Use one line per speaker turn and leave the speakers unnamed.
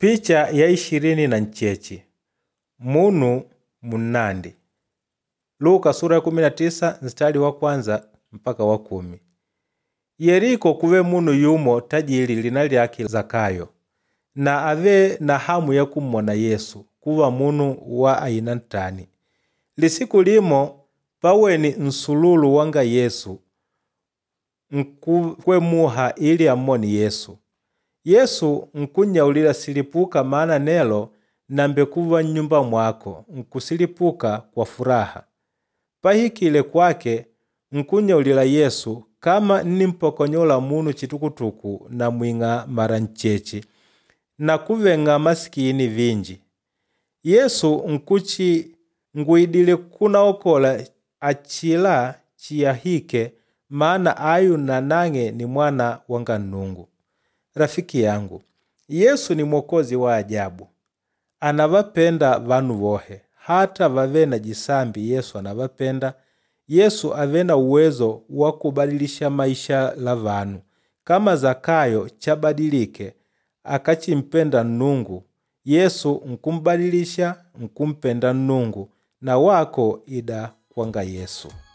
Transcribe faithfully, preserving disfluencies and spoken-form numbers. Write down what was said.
Picha ya ishirini na nchechi. Munu munandi. Luka sura ya kumi na tisa mstari wa kwanza mpaka wa kumi. Yeriko kuwe munu yumo tajiri lina lyake Zakayo, na ave na hamu ya kumona Yesu kuwa munu wa aina ntani. Lisiku limo paweni nsululu wanga Yesu nkwe muha ili amoni Yesu. Yesu nkunyaulila silipuka maana nelo nambe kuva nyumba mwako nkusilipuka kwa furaha. Pahikile kwake nkunyaulila Yesu kama nimpokonyola munu chitukutuku na mwinga mara nchechi na kuvenga masikini vinji. Yesu nkuchi nguidile kunaokola achila chiyahike maana ayu na nange ni mwana wanga Nnungu. Rafiki yangu, Yesu ni mwokozi wa ajabu. Anavapenda vanu vohe. Hata vavena jisambi Yesu anavapenda. Yesu avena uwezo wa kubadilisha maisha la vanu. Kama Zakayo chabadilike, akachimpenda Nnungu. Yesu nkumbadilisha, nkumpenda Nnungu. Na wako ida kwanga Yesu.